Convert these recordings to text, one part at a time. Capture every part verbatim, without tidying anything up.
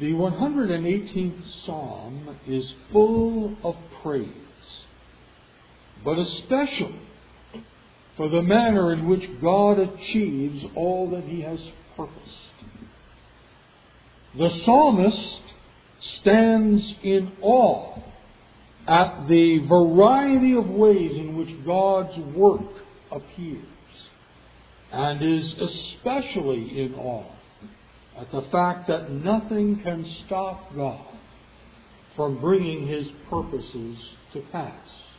The one hundred eighteenth Psalm is full of praise, but especially for the manner in which God achieves all that He has purposed. The psalmist stands in awe at the variety of ways in which God's work appears, and is especially in awe at the fact that nothing can stop God from bringing His purposes to pass.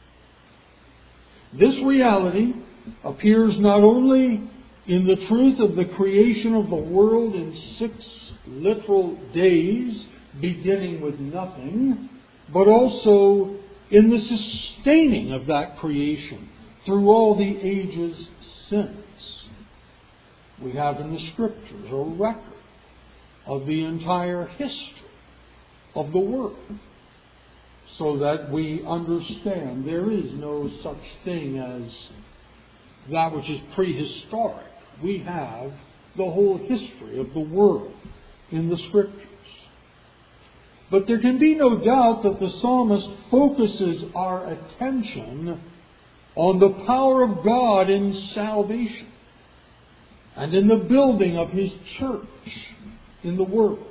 This reality appears not only in the truth of the creation of the world in six literal days, beginning with nothing, but also in the sustaining of that creation through all the ages since. We have in the Scriptures a record of the entire history of the world, so that we understand there is no such thing as that which is prehistoric. We have the whole history of the world in the Scriptures. But there can be no doubt that the psalmist focuses our attention on the power of God in salvation and in the building of His church in the world.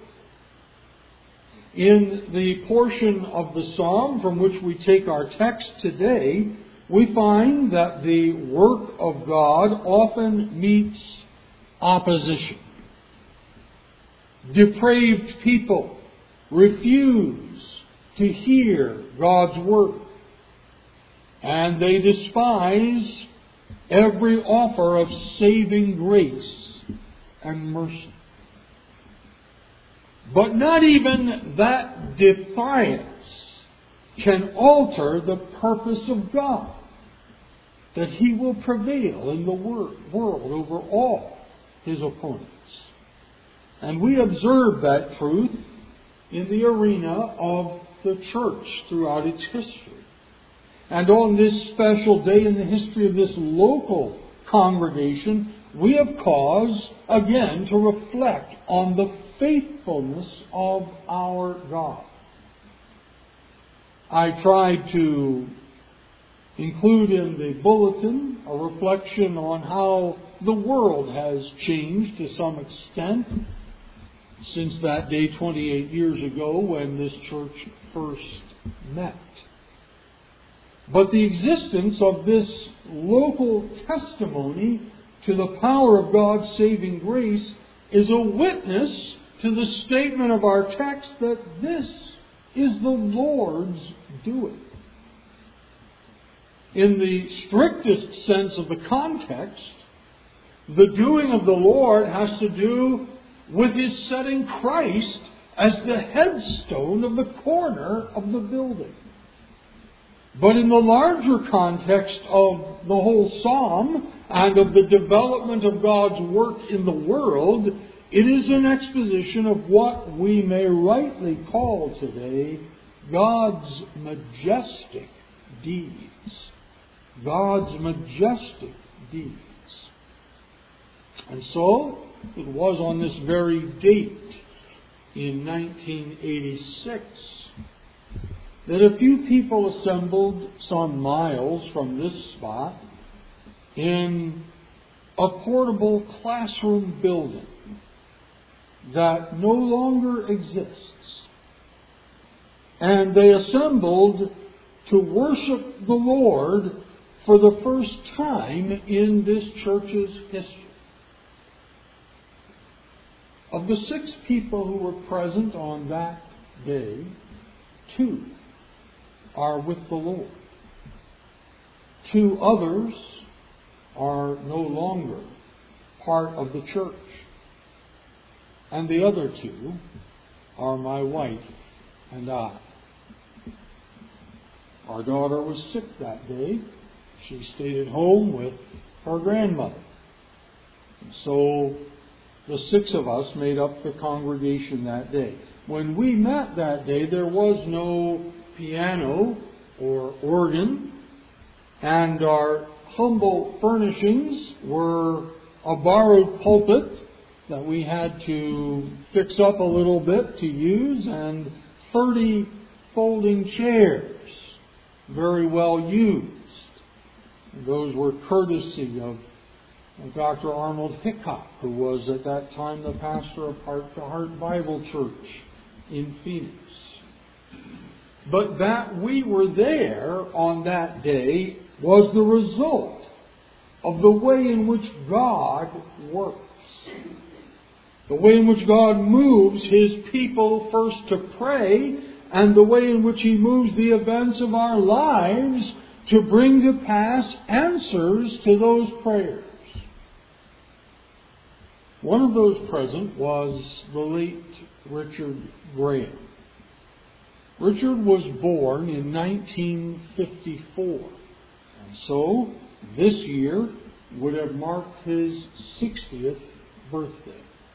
In the portion of the psalm from which we take our text today, we find that the work of God often meets opposition. Depraved people refuse to hear God's word, and they despise every offer of saving grace and mercy. But not even that defiance can alter the purpose of God, that He will prevail in the world over all His opponents. And we observe that truth in the arena of the church throughout its history. And on this special day in the history of this local congregation, we have cause again to reflect on the faithfulness of our God. I tried to include in the bulletin a reflection on how the world has changed to some extent since that day twenty-eight years ago when this church first met. But the existence of this local testimony to the power of God's saving grace is a witness to the statement of our text that this is the Lord's doing. In the strictest sense of the context, the doing of the Lord has to do with His setting Christ as the headstone of the corner of the building. But in the larger context of the whole psalm and of the development of God's work in the world, it is an exposition of what we may rightly call today God's majestic deeds. God's majestic deeds. And so, it was on this very date in nineteen eighty-six that a few people assembled some miles from this spot in a portable classroom building that no longer exists. And they assembled to worship the Lord for the first time in this church's history. Of the six people who were present on that day, two are with the Lord. Two others are no longer part of the church. And the other two are my wife and I. Our daughter was sick that day. She stayed at home with her grandmother. And so the six of us made up the congregation that day. When we met that day, there was no piano or organ, and our humble furnishings were a borrowed pulpit that we had to fix up a little bit to use, and thirty folding chairs, very well used. Those were courtesy of Doctor Arnold Hickok, who was at that time the pastor of Heart to Heart Bible Church in Phoenix. But that we were there on that day was the result of the way in which God works. The way in which God moves His people first to pray, and the way in which He moves the events of our lives to bring to pass answers to those prayers. One of those present was the late Richard Graham. Richard was born in nineteen fifty-four, and so this year would have marked his sixtieth birthday.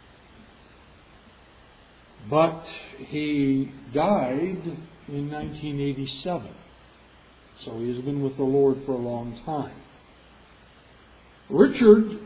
But he died in nineteen eighty-seven, so he has been with the Lord for a long time. Richard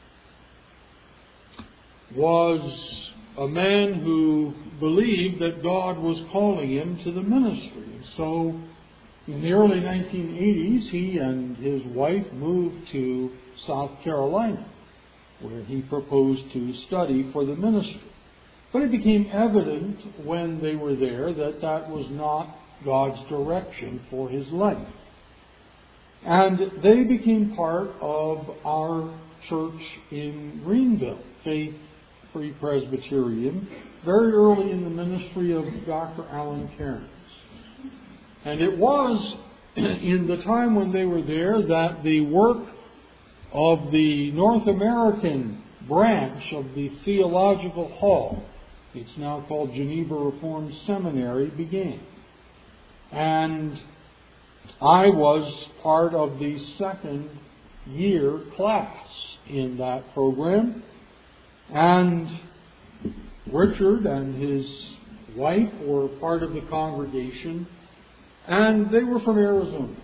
was a man who believed that God was calling him to the ministry. And so in the early nineteen eighties, he and his wife moved to South Carolina, where he proposed to study for the ministry. But it became evident when they were there that that was not God's direction for his life. And they became part of our church in Greenville, Faith Free Presbyterian, very early in the ministry of Doctor Alan Cairns. And it was in the time when they were there that the work of the North American branch of the Theological Hall, it's now called Geneva Reformed Seminary, began. And I was part of the second year class in that program. And Richard and his wife were part of the congregation, and they were from Arizona.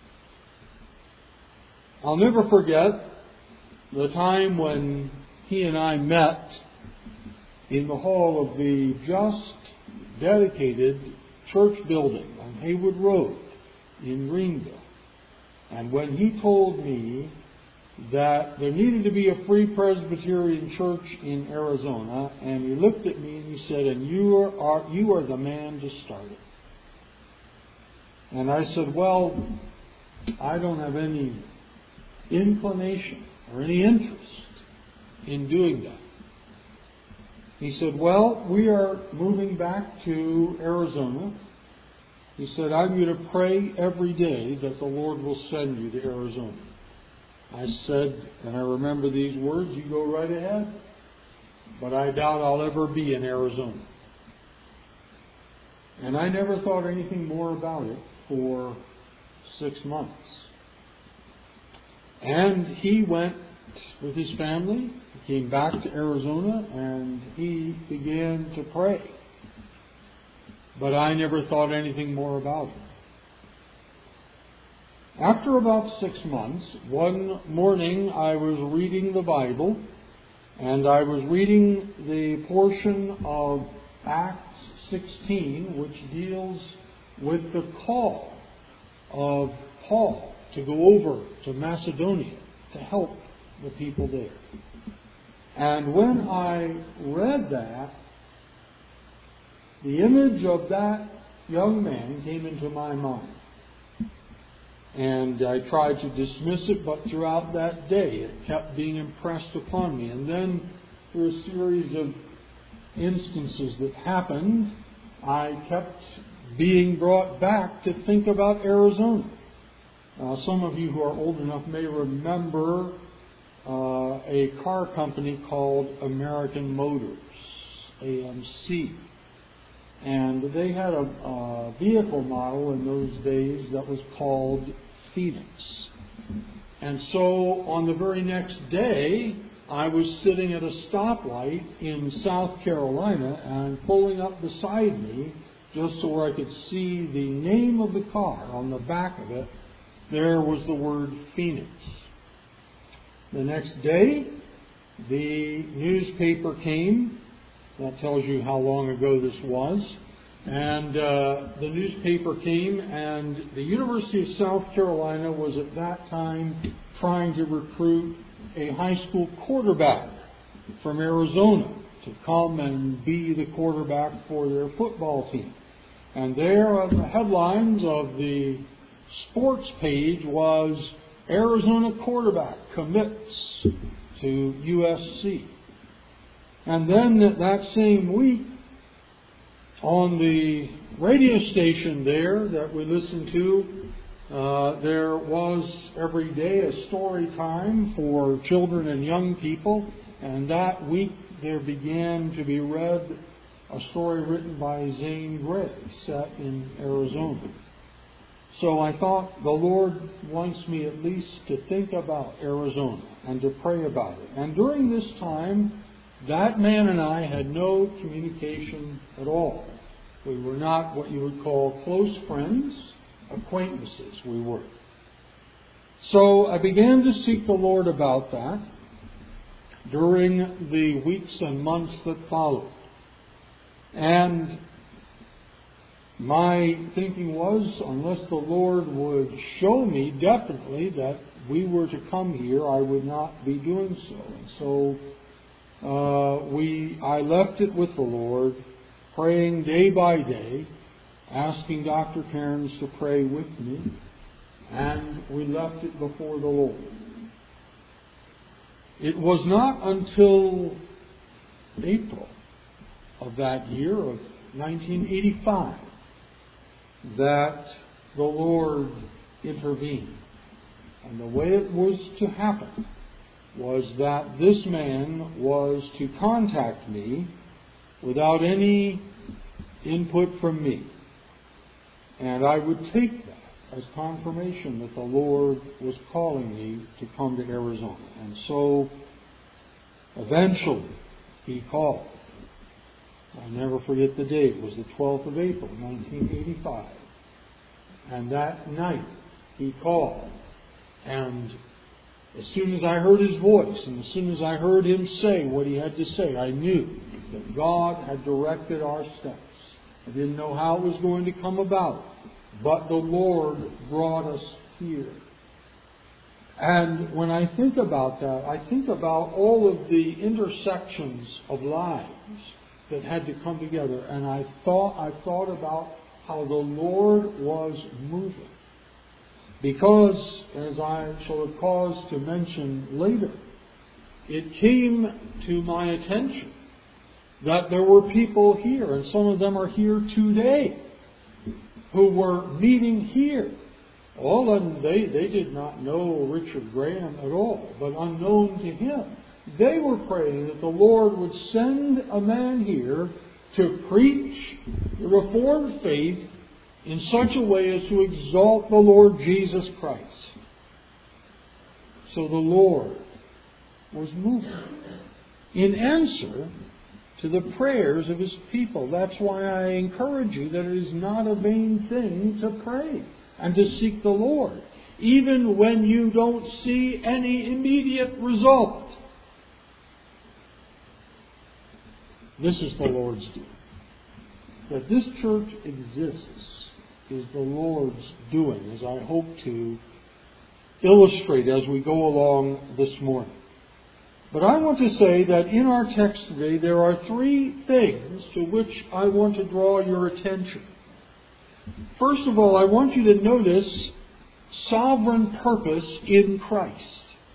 I'll never forget the time when he and I met in the hall of the just dedicated church building on Haywood Road in Greenville. And when he told me that there needed to be a Free Presbyterian church in Arizona, and he looked at me and he said, and you are, you are the man to start it. And I said, well, I don't have any inclination or any interest in doing that. He said, well, we are moving back to Arizona. He said, I'm going to pray every day that the Lord will send you to Arizona. I said, and I remember these words, you go right ahead, but I doubt I'll ever be in Arizona. And I never thought anything more about it for six months. And he went with his family, he came back to Arizona, and he began to pray. But I never thought anything more about it. After about six months, one morning I was reading the Bible, and I was reading the portion of Acts sixteen, which deals with the call of Paul to go over to Macedonia to help the people there. And when I read that, the image of that young man came into my mind. And I tried to dismiss it, but throughout that day it kept being impressed upon me. And then through a series of instances that happened, I kept being brought back to think about Arizona. Uh, some of you who are old enough may remember uh, a car company called American Motors, A M C. And they had a, a vehicle model in those days that was called Phoenix. And so on the very next day, I was sitting at a stoplight in South Carolina, and pulling up beside me, just so where I could see the name of the car on the back of it, there was the word Phoenix. The next day, the newspaper came. That tells you how long ago this was. And uh, the newspaper came, and the University of South Carolina was at that time trying to recruit a high school quarterback from Arizona to come and be the quarterback for their football team. And there on the headlines of the sports page was Arizona quarterback commits to U S C. And then that same week, on the radio station there that we listened to, uh, there was every day a story time for children and young people. And that week there began to be read a story written by Zane Grey, set in Arizona. So I thought the Lord wants me at least to think about Arizona and to pray about it. And during this time, that man and I had no communication at all. We were not what you would call close friends, acquaintances we were. So I began to seek the Lord about that during the weeks and months that followed. And my thinking was, unless the Lord would show me definitely that we were to come here, I would not be doing so. And so uh, we, I left it with the Lord, praying day by day, asking Doctor Cairns to pray with me, and we left it before the Lord. It was not until April of that year, of nineteen eighty-five, that the Lord intervened. And the way it was to happen was that this man was to contact me without any input from me. And I would take that as confirmation that the Lord was calling me to come to Arizona. And so eventually he called. I'll never forget the date. It was the twelfth of April, nineteen eighty-five. And that night he called. And as soon as I heard his voice, and as soon as I heard him say what he had to say, I knew that God had directed our steps. I didn't know how it was going to come about, but the Lord brought us here. And when I think about that, I think about all of the intersections of lives that had to come together. And I thought, I thought about how the Lord was moving. Because, as I shall have cause to mention later, it came to my attention that there were people here, and some of them are here today, who were meeting here. All of them, they, they did not know Richard Graham at all, but unknown to him, they were praying that the Lord would send a man here to preach the Reformed faith in such a way as to exalt the Lord Jesus Christ. So the Lord was moving in answer to the prayers of His people. That's why I encourage you that it is not a vain thing to pray and to seek the Lord, even when you don't see any immediate result. This is the Lord's doing. That this church exists is the Lord's doing, as I hope to illustrate as we go along this morning. But I want to say that in our text today there are three things to which I want to draw your attention. First of all, I want you to notice sovereign purpose in Christ.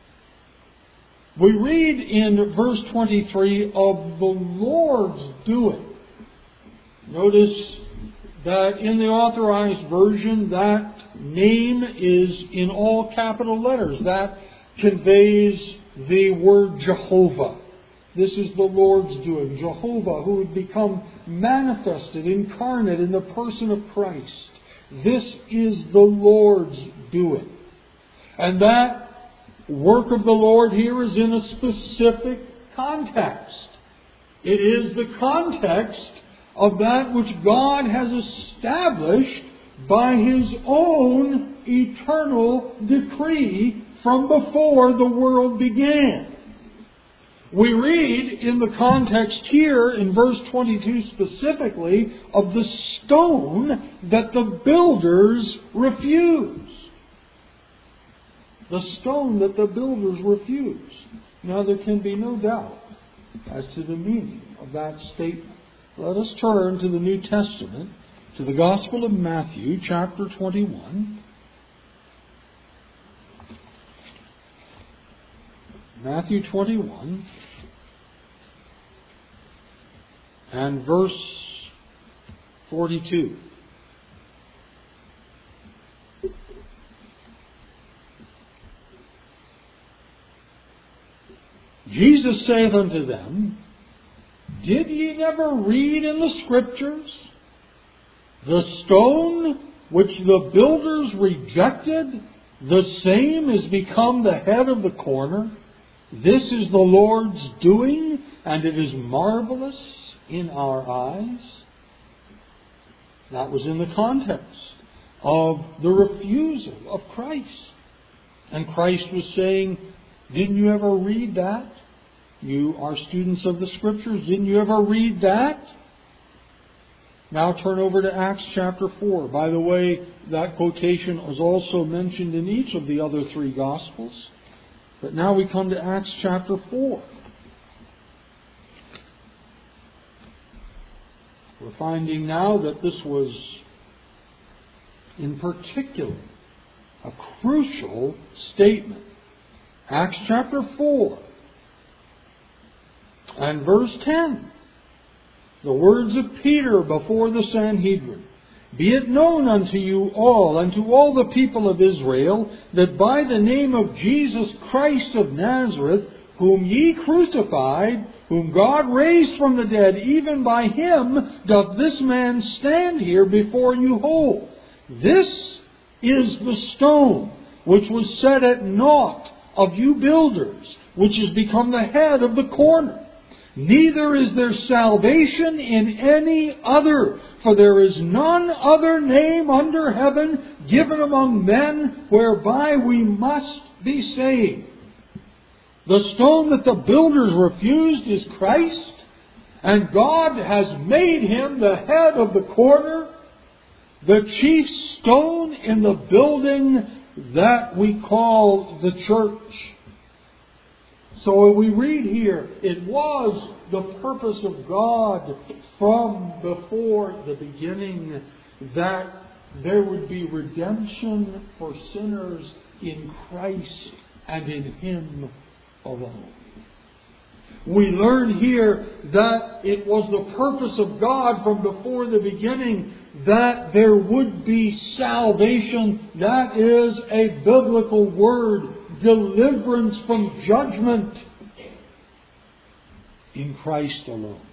We read in verse twenty-three of the Lord's doing. Notice that in the Authorized Version, that name is in all capital letters. That conveys the word Jehovah. This is the Lord's doing. Jehovah, who would become manifested, incarnate in the person of Christ. This is the Lord's doing. And that work of the Lord here is in a specific context. It is the context of that which God has established by His own eternal decree from before the world began. We read in the context here in verse twenty-two specifically of the stone that the builders refuse. The stone that the builders refuse. Now there can be no doubt as to the meaning of that statement. Let us turn to the New Testament, to the Gospel of Matthew, chapter twenty-one. Matthew twenty-one and verse forty-two. Jesus saith unto them, Did ye never read in the Scriptures, the stone which the builders rejected, the same is become the head of the corner? This is the Lord's doing, and it is marvelous in our eyes. That was in the context of the refusal of Christ. And Christ was saying, didn't you ever read that? You are students of the Scriptures. Didn't you ever read that? Now turn over to Acts chapter four. By the way, that quotation was also mentioned in each of the other three Gospels. But now we come to Acts chapter four. We're finding now that this was, in particular, a crucial statement. Acts chapter four and verse ten. The words of Peter before the Sanhedrin. Be it known unto you all, and to all the people of Israel, that by the name of Jesus Christ of Nazareth, whom ye crucified, whom God raised from the dead, even by him doth this man stand here before you whole. This is the stone which was set at naught of you builders, which has become the head of the corner. Neither is there salvation in any other, for there is none other name under heaven given among men whereby we must be saved. The stone that the builders refused is Christ, and God has made him the head of the corner, the chief stone in the building that we call the church. So we read here, it was the purpose of God from before the beginning that there would be redemption for sinners in Christ and in Him alone. We learn here that it was the purpose of God from before the beginning that there would be salvation. That is a biblical word. Deliverance from judgment in Christ alone.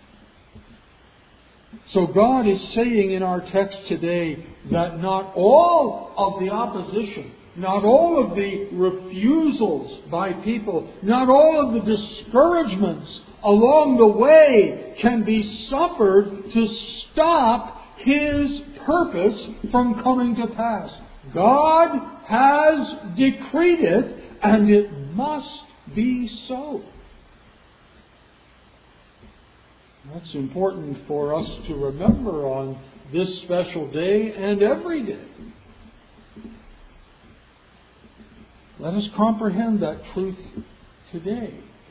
So God is saying in our text today that not all of the opposition, not all of the refusals by people, not all of the discouragements along the way can be suffered to stop His purpose from coming to pass. God has decreed it, and it must be so. That's important for us to remember on this special day and every day. Let us comprehend that truth today.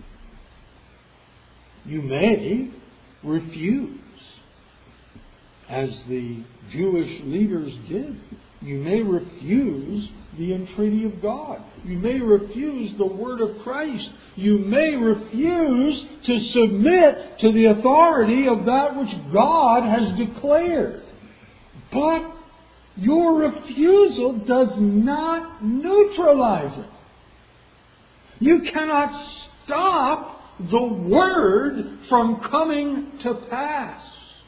You may refuse, as the Jewish leaders did. You may refuse the entreaty of God. You may refuse the word of Christ. You may refuse to submit to the authority of that which God has declared. But your refusal does not neutralize it. You cannot stop the word from coming to pass.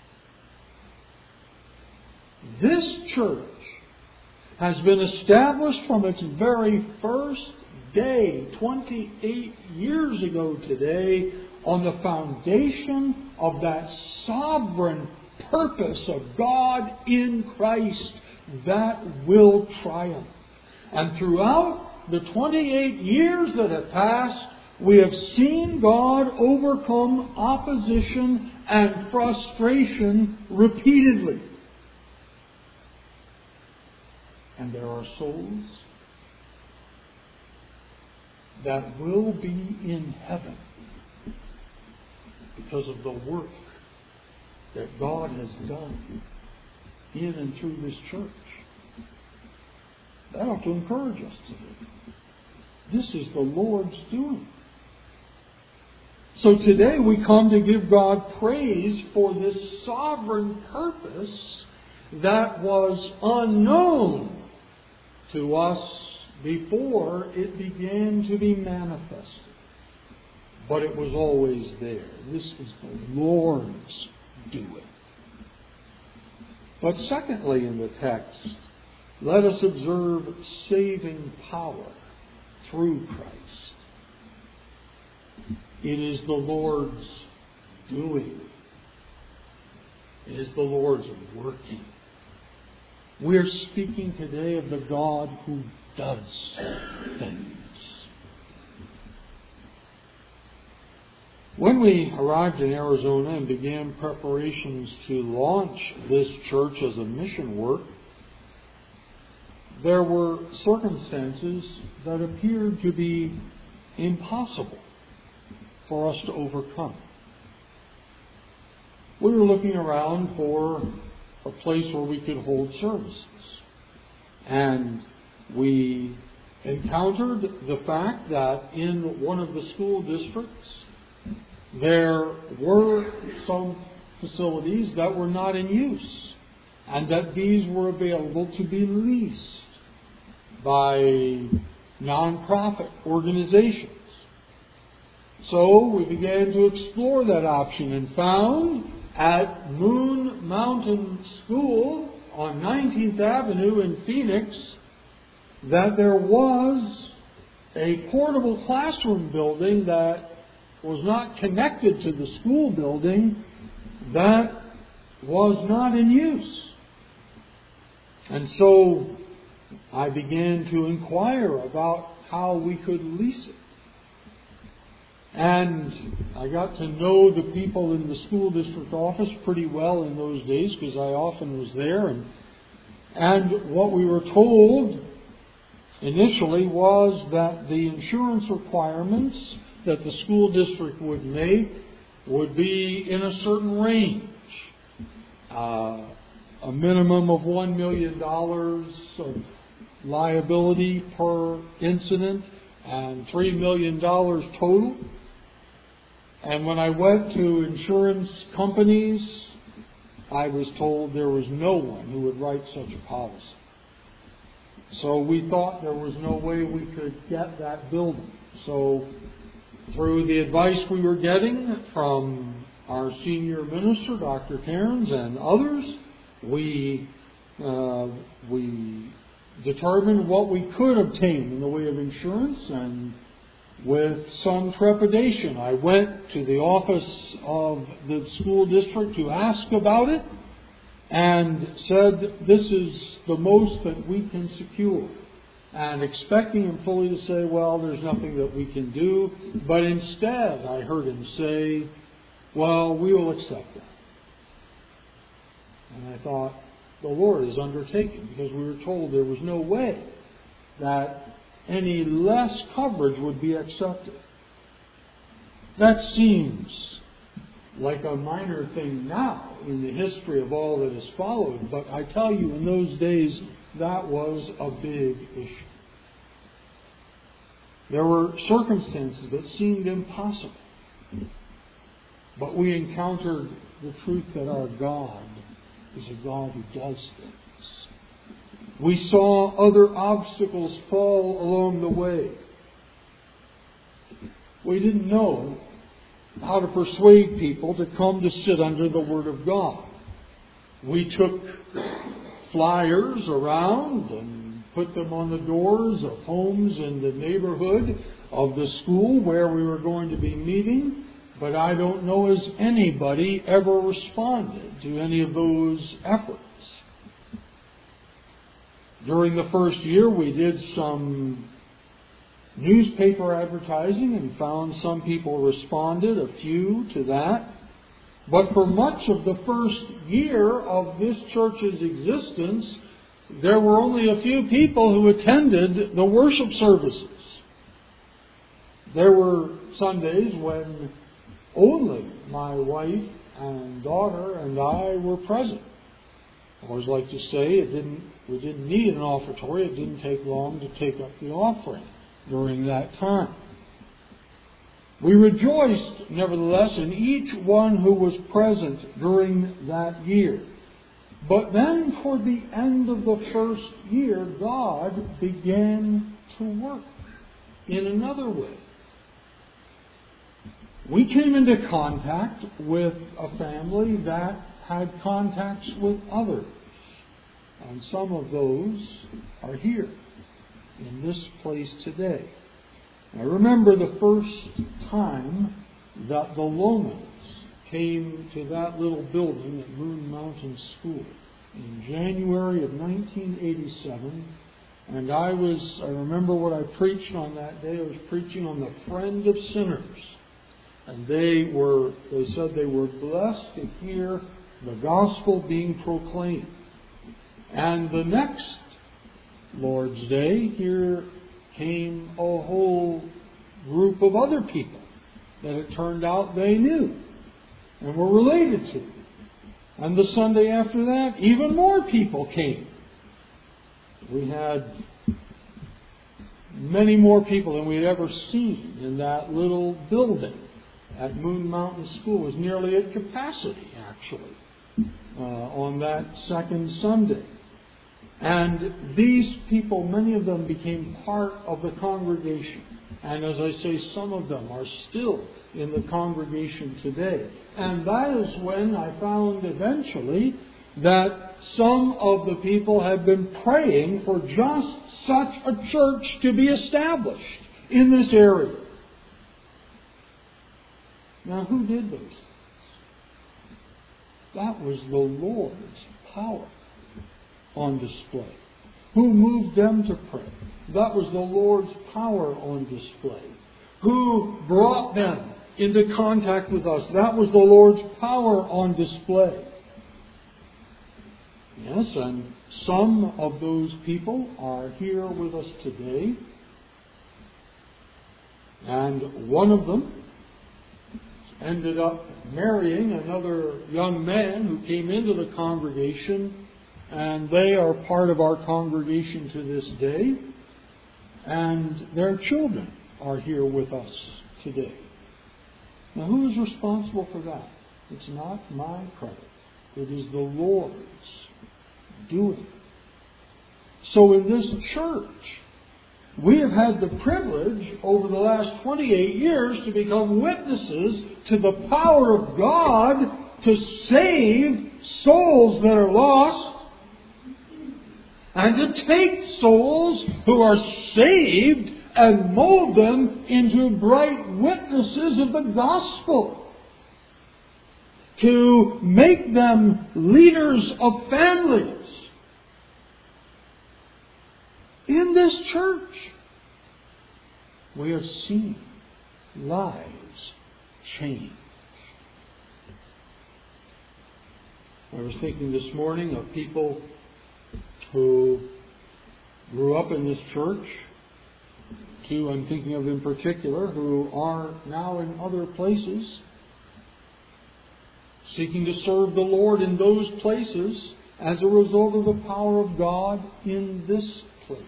This church has been established from its very first day, twenty-eight years ago today, on the foundation of that sovereign purpose of God in Christ that will triumph. And throughout the twenty-eight years that have passed, We have seen God overcome opposition and frustration repeatedly. And there are souls that will be in heaven because of the work that God has done in and through this church. That ought to encourage us today. This is the Lord's doing. So today we come to give God praise for this sovereign purpose that was unknown to us before it began to be manifested. But it was always there. This is the Lord's doing. But secondly in the text, let us observe saving power through Christ. It is the Lord's doing. It is the Lord's working. We are speaking today of the God who does things. When we arrived in Arizona and began preparations to launch this church as a mission work, there were circumstances that appeared to be impossible for us to overcome. We were looking around for a place where we could hold services. And we encountered the fact that in one of the school districts, there were some facilities that were not in use, and that these were available to be leased by nonprofit organizations. So we began to explore that option and found at Moon Mountain School on nineteenth Avenue in Phoenix that there was a portable classroom building that was not connected to the school building that was not in use. And so I began to inquire about how we could lease it. And I got to know the people in the school district office pretty well in those days because I often was there. And, and what we were told initially was that the insurance requirements that the school district would make would be in a certain range. Uh, a minimum of one million dollars of liability per incident and three million dollars total. And when I went to insurance companies, I was told there was no one who would write such a policy. So we thought there was no way we could get that building. So through the advice we were getting from our senior minister, Doctor Cairns, and others, we uh, we determined what we could obtain in the way of insurance, and with some trepidation, I went to the office of the school district to ask about it and said, this is the most that we can secure. And expecting him fully to say, well, there's nothing that we can do. But instead, I heard him say, well, we will accept that. And I thought, the Lord is undertaken, because we were told there was no way that any less coverage would be accepted. That seems like a minor thing now in the history of all that has followed, but I tell you, in those days, that was a big issue. There were circumstances that seemed impossible, but we encountered the truth that our God is a God who does things. We saw other obstacles fall along the way. We didn't know how to persuade people to come to sit under the Word of God. We took flyers around and put them on the doors of homes in the neighborhood of the school where we were going to be meeting, but I don't know as anybody ever responded to any of those efforts. During the first year, we did some newspaper advertising and found some people responded, a few to that. But for much of the first year of this church's existence, there were only a few people who attended the worship services. There were Sundays when only my wife and daughter and I were present. I always like to say it didn't, we didn't need an offertory. It didn't take long to take up the offering during that time. We rejoiced, nevertheless, in each one who was present during that year. But then, toward the end of the first year, God began to work in another way. We came into contact with a family that had contacts with others. And some of those are here in this place today. I remember the first time that the Lomans came to that little building at Moon Mountain School in January of nineteen eighty-seven. And I was, I remember what I preached on that day. I was preaching on the friend of sinners. And they were, they said they were blessed to hear the gospel being proclaimed. And the next Lord's Day, here came a whole group of other people that it turned out they knew and were related to. And the Sunday after that, even more people came. We had many more people than we had ever seen in that little building at Moon Mountain School. It was nearly at capacity, actually, uh, on that second Sunday. And these people, many of them became part of the congregation. And as I say, some of them are still in the congregation today. And that is when I found eventually that some of the people had been praying for just such a church to be established in this area. Now, who did those things? That was the Lord's power on display. Who moved them to pray? That was the Lord's power on display. Who brought them into contact with us? That was the Lord's power on display. Yes, and some of those people are here with us today. And one of them ended up marrying another young man who came into the congregation. And they are part of our congregation to this day. And their children are here with us today. Now, who is responsible for that? It's not my credit. It is the Lord's doing. So in this church, we have had the privilege over the last twenty-eight years to become witnesses to the power of God to save souls that are lost, and to take souls who are saved and mold them into bright witnesses of the gospel. To make them leaders of families. In this church, we have seen lives change. I was thinking this morning of people who grew up in this church, two I'm thinking of in particular, who are now in other places, seeking to serve the Lord in those places as a result of the power of God in this place.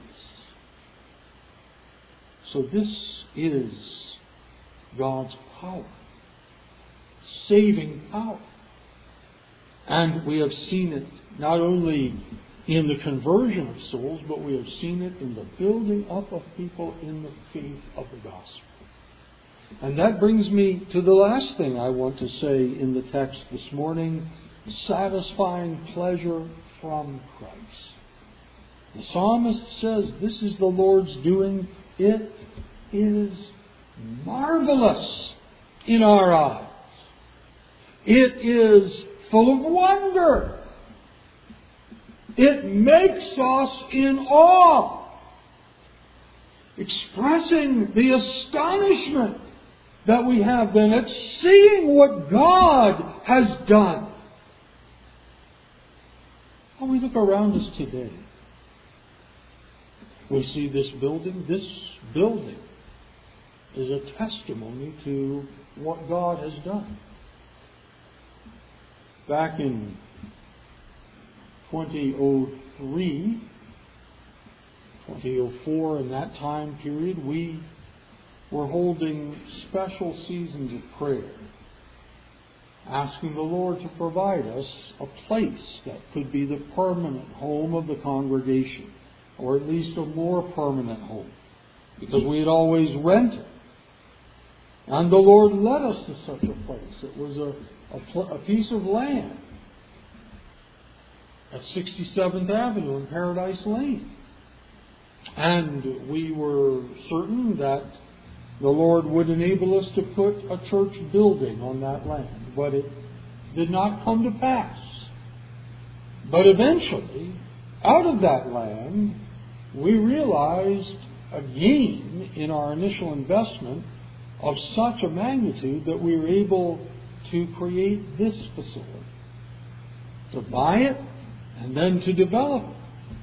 So this is God's power, saving power. And we have seen it not only in the conversion of souls, but we have seen it in the building up of people in the faith of the gospel. And that brings me to the last thing I want to say in the text this morning: satisfying pleasure from Christ. The psalmist says, this is the Lord's doing. It is marvelous in our eyes. It is full of wonder. It makes us in awe. expressing the astonishment that we have then at seeing what God has done. When we look around us today, we see this building. This building is a testimony to what God has done. Back in twenty oh three, twenty oh four, in that time period, we were holding special seasons of prayer, asking the Lord to provide us a place that could be the permanent home of the congregation, or at least a more permanent home, because we had always rented. And the Lord led us to such a place. It was a, a, pl- a piece of land at sixty-seventh Avenue and Paradise Lane. And we were certain that the Lord would enable us to put a church building on that land. But it did not come to pass. But eventually, out of that land, we realized a gain in our initial investment of such a magnitude that we were able to create this facility, to buy it and then to develop it.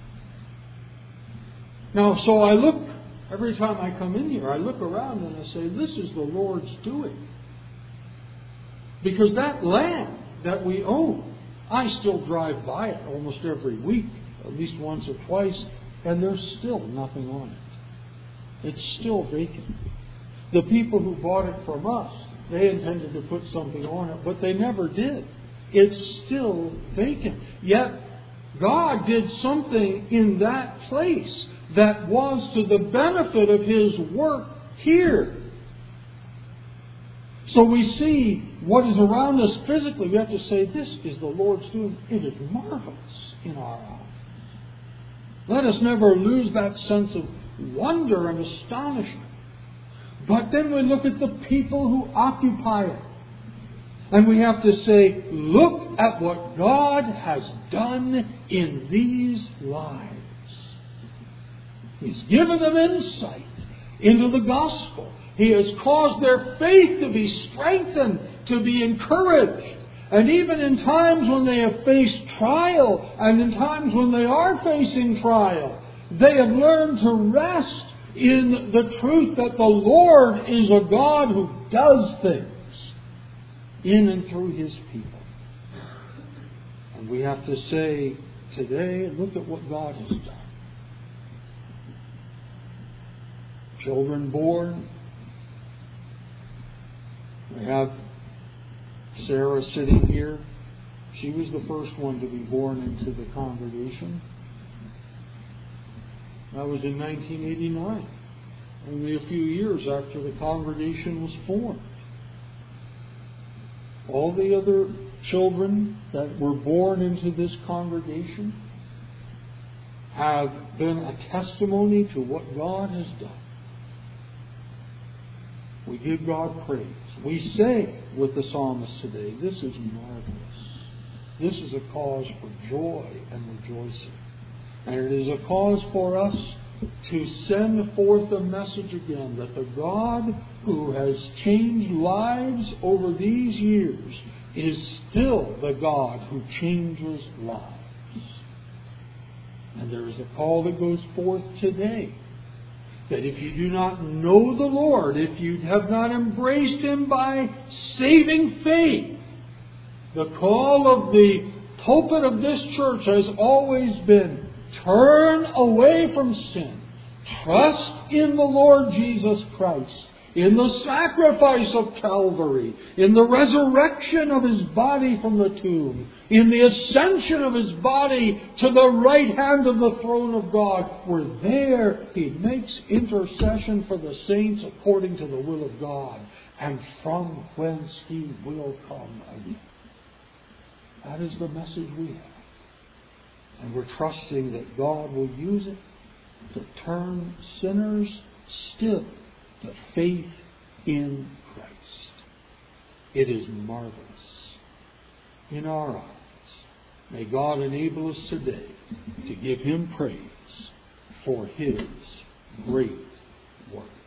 Now, so I look, every time I come in here, I look around and I say, this is the Lord's doing. Because that land that we own, I still drive by it almost every week, at least once or twice, and there's still nothing on it. It's still vacant. The people who bought it from us, they intended to put something on it, but they never did. It's still vacant. Yet, God did something in that place that was to the benefit of His work here. So we see what is around us physically. We have to say, this is the Lord's doing. It is marvelous in our eyes. Let us never lose that sense of wonder and astonishment. But then we look at the people who occupy it. And we have to say, look at what God has done in these lives. He's given them insight into the gospel. He has caused their faith to be strengthened, to be encouraged. And even in times when they have faced trial, and in times when they are facing trial, they have learned to rest in the truth that the Lord is a God who does things in and through His people. And we have to say today, look at what God has done. Children born. We have Sarah sitting here. She was the first one to be born into the congregation. That was in nineteen eighty-nine, only a few years after the congregation was formed. All the other children that were born into this congregation have been a testimony to what God has done. We give God praise. We say with the psalmist today, this is marvelous. This is a cause for joy and rejoicing. And it is a cause for us to send forth a message again that the God who has changed lives over these years is still the God who changes lives. And there is a call that goes forth today that if you do not know the Lord, if you have not embraced Him by saving faith, the call of the pulpit of this church has always been, turn away from sin. Trust in the Lord Jesus Christ, in the sacrifice of Calvary, in the resurrection of His body from the tomb, in the ascension of His body to the right hand of the throne of God, where there He makes intercession for the saints according to the will of God, and from whence He will come again. That is the message we have. And we're trusting that God will use it to turn sinners still to faith in Christ. It is marvelous in our eyes. May God enable us today to give Him praise for His great work.